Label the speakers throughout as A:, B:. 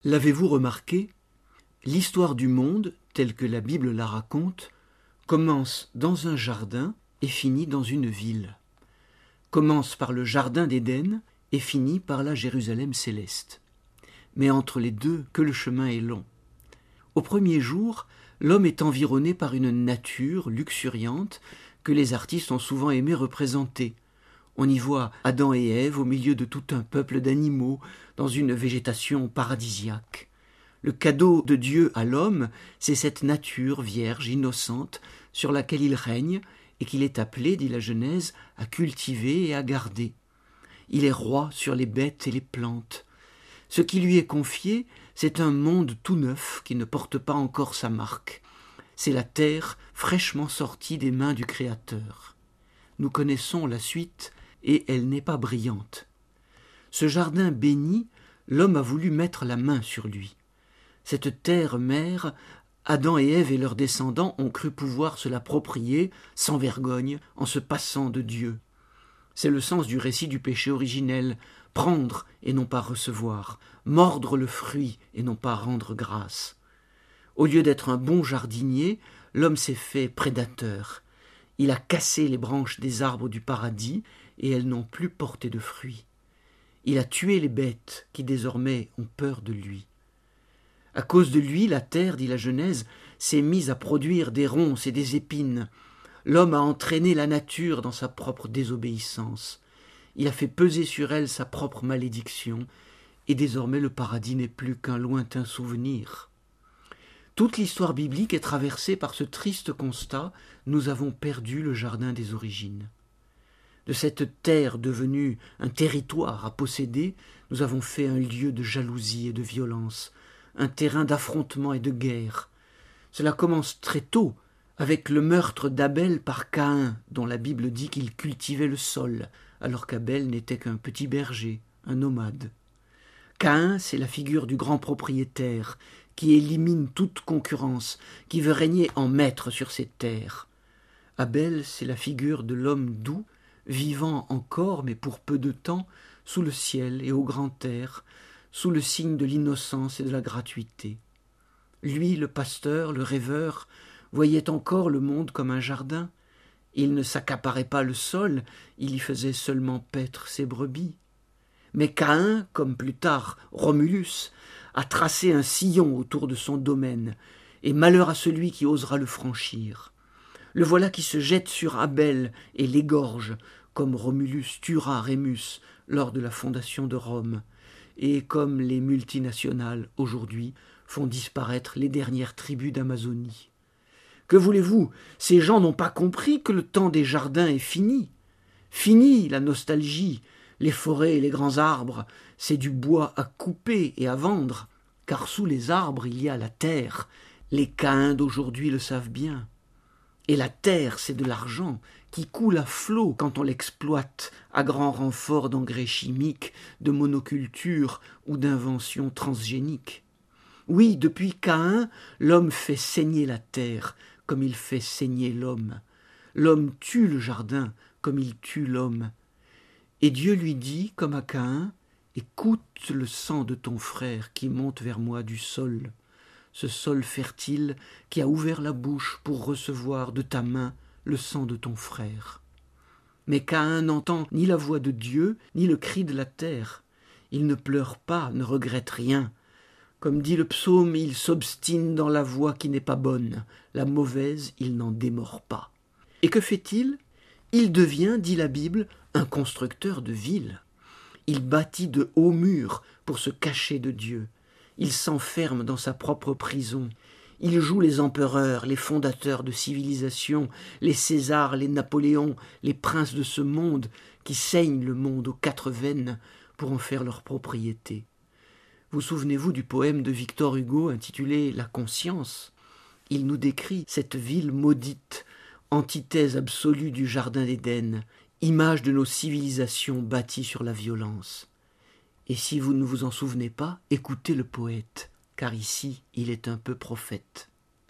A: L'avez-vous remarqué? L'histoire du monde, telle que la Bible la raconte, commence dans un jardin et finit dans une ville. Commence par le jardin d'Éden et finit par la Jérusalem céleste. Mais entre les deux, que le chemin est long. Au premier jour, l'homme est environné par une nature luxuriante que les artistes ont souvent aimé représenter. On y voit Adam et Ève au milieu de tout un peuple d'animaux, dans une végétation paradisiaque. Le cadeau de Dieu à l'homme, c'est cette nature vierge, innocente, sur laquelle il règne et qu'il est appelé, dit la Genèse, à cultiver et à garder. Il est roi sur les bêtes et les plantes. Ce qui lui est confié, c'est un monde tout neuf qui ne porte pas encore sa marque. C'est la terre fraîchement sortie des mains du Créateur. Nous connaissons la suite et elle n'est pas brillante. Ce jardin béni, l'homme a voulu mettre la main sur lui. Cette terre mère, Adam et Ève et leurs descendants ont cru pouvoir se l'approprier sans vergogne en se passant de Dieu. C'est le sens du récit du péché originel, prendre et non pas recevoir, mordre le fruit et non pas rendre grâce. Au lieu d'être un bon jardinier, l'homme s'est fait prédateur. Il a cassé les branches des arbres du paradis et elles n'ont plus porté de fruits. Il a tué les bêtes qui désormais ont peur de lui. À cause de lui, la terre, dit la Genèse, s'est mise à produire des ronces et des épines. L'homme a entraîné la nature dans sa propre désobéissance. Il a fait peser sur elle sa propre malédiction, et désormais le paradis n'est plus qu'un lointain souvenir. Toute l'histoire biblique est traversée par ce triste constat: nous avons perdu le jardin des origines. De cette terre devenue un territoire à posséder, nous avons fait un lieu de jalousie et de violence, un terrain d'affrontement et de guerre. Cela commence très tôt, avec le meurtre d'Abel par Caïn, dont la Bible dit qu'il cultivait le sol, alors qu'Abel n'était qu'un petit berger, un nomade. Caïn, c'est la figure du grand propriétaire, qui élimine toute concurrence, qui veut régner en maître sur ses terres. Abel, c'est la figure de l'homme doux, vivant encore, mais pour peu de temps, sous le ciel et au grand air, sous le signe de l'innocence et de la gratuité. Lui, le pasteur, le rêveur, voyait encore le monde comme un jardin. Il ne s'accaparait pas le sol, il y faisait seulement paître ses brebis. Mais Caïn, comme plus tard Romulus, a tracé un sillon autour de son domaine, et malheur à celui qui osera le franchir. Le voilà qui se jette sur Abel et l'égorge, comme Romulus tuera Rémus lors de la fondation de Rome, et comme les multinationales aujourd'hui font disparaître les dernières tribus d'Amazonie. Que voulez-vous? Ces gens n'ont pas compris que le temps des jardins est fini. Fini la nostalgie, les forêts et les grands arbres, c'est du bois à couper et à vendre, car sous les arbres il y a la terre. Les Caïns d'aujourd'hui le savent bien. Et la terre, c'est de l'argent qui coule à flot quand on l'exploite à grand renfort d'engrais chimiques, de monoculture ou d'inventions transgéniques. Oui, depuis Caïn, l'homme fait saigner la terre comme il fait saigner l'homme. L'homme tue le jardin comme il tue l'homme. Et Dieu lui dit, comme à Caïn, « Écoute le sang de ton frère qui monte vers moi du sol. » Ce sol fertile qui a ouvert la bouche pour recevoir de ta main le sang de ton frère. Mais Caïn n'entend ni la voix de Dieu, ni le cri de la terre. Il ne pleure pas, ne regrette rien. Comme dit le psaume, il s'obstine dans la voie qui n'est pas bonne. La mauvaise, il n'en démord pas. Et que fait-il? Il devient, dit la Bible, un constructeur de villes. Il bâtit de hauts murs pour se cacher de Dieu. Il s'enferme dans sa propre prison. Il joue les empereurs, les fondateurs de civilisations, les Césars, les Napoléons, les princes de ce monde qui saignent le monde aux quatre veines pour en faire leur propriété. Vous souvenez-vous du poème de Victor Hugo intitulé « La conscience » ? Il nous décrit cette ville maudite, antithèse absolue du jardin d'Éden, image de nos civilisations bâties sur la violence. Et si vous ne vous en souvenez pas, écoutez le poète, car ici il est un peu prophète.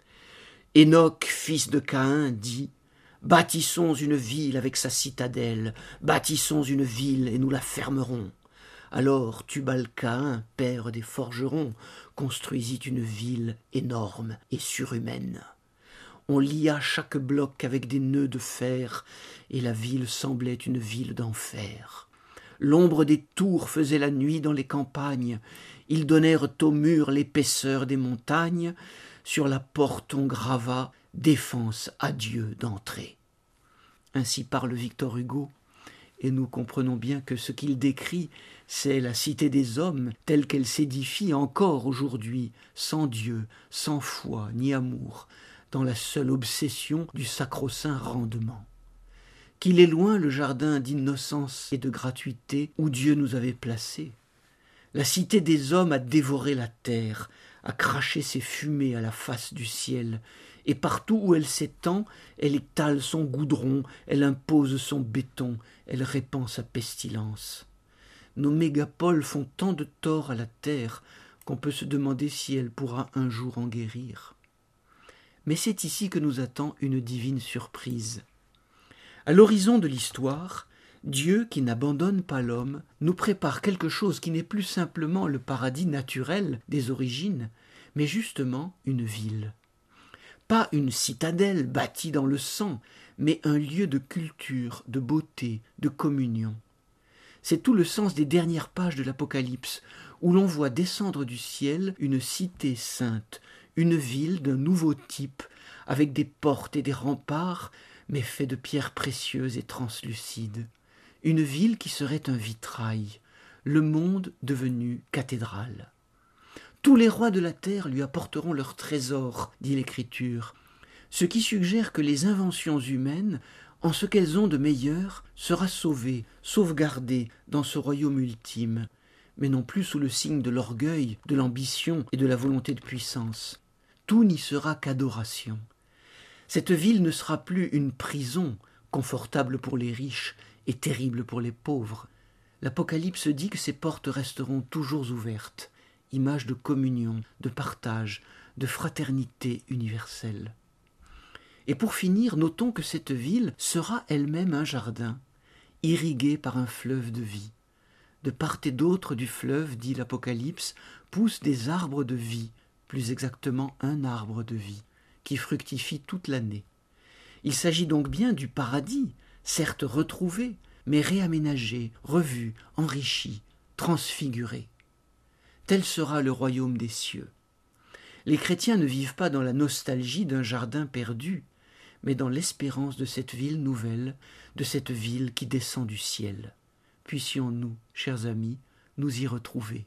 A: Enoch, fils de Caïn, dit « Bâtissons une ville avec sa citadelle, bâtissons une ville et nous la fermerons. Alors Tubal-Caïn, père des forgerons, construisit une ville énorme et surhumaine. On lia chaque bloc avec des nœuds de fer, et la ville semblait une ville d'enfer. L'ombre des tours faisait la nuit dans les campagnes. Ils donnèrent aux murs l'épaisseur des montagnes. Sur la porte on grava « Défense à Dieu d'entrer ». Ainsi parle Victor Hugo, et nous comprenons bien que ce qu'il décrit, c'est la cité des hommes telle qu'elle s'édifie encore aujourd'hui, sans Dieu, sans foi ni amour, dans la seule obsession du sacro-saint rendement. Qu'il est loin le jardin d'innocence et de gratuité où Dieu nous avait placés. La cité des hommes a dévoré la terre, a craché ses fumées à la face du ciel, et partout où elle s'étend, elle étale son goudron, elle impose son béton, elle répand sa pestilence. Nos mégapoles font tant de tort à la terre qu'on peut se demander si elle pourra un jour en guérir. Mais c'est ici que nous attend une divine surprise. À l'horizon de l'histoire, Dieu, qui n'abandonne pas l'homme, nous prépare quelque chose qui n'est plus simplement le paradis naturel des origines, mais justement une ville. Pas une citadelle bâtie dans le sang, mais un lieu de culture, de beauté, de communion. C'est tout le sens des dernières pages de l'Apocalypse, où l'on voit descendre du ciel une cité sainte, une ville d'un nouveau type, avec des portes et des remparts, mais faits de pierres précieuses et translucides. Une ville qui serait un vitrail, le monde devenu cathédrale. Tous les rois de la terre lui apporteront leurs trésors, dit l'Écriture, ce qui suggère que les inventions humaines, en ce qu'elles ont de meilleur, sera sauvée, sauvegardée dans ce royaume ultime, mais non plus sous le signe de l'orgueil, de l'ambition et de la volonté de puissance. Tout n'y sera qu'adoration. Cette ville ne sera plus une prison, confortable pour les riches et terrible pour les pauvres. L'Apocalypse dit que ses portes resteront toujours ouvertes, image de communion, de partage, de fraternité universelle. Et pour finir, notons que cette ville sera elle-même un jardin, irrigué par un fleuve de vie. De part et d'autre du fleuve, dit l'Apocalypse, poussent des arbres de vie, plus exactement un arbre de vie, qui fructifie toute l'année. Il s'agit donc bien du paradis, certes retrouvé, mais réaménagé, revu, enrichi, transfiguré. Tel sera le royaume des cieux. Les chrétiens ne vivent pas dans la nostalgie d'un jardin perdu, mais dans l'espérance de cette ville nouvelle, de cette ville qui descend du ciel. Puissions-nous, chers amis, nous y retrouver.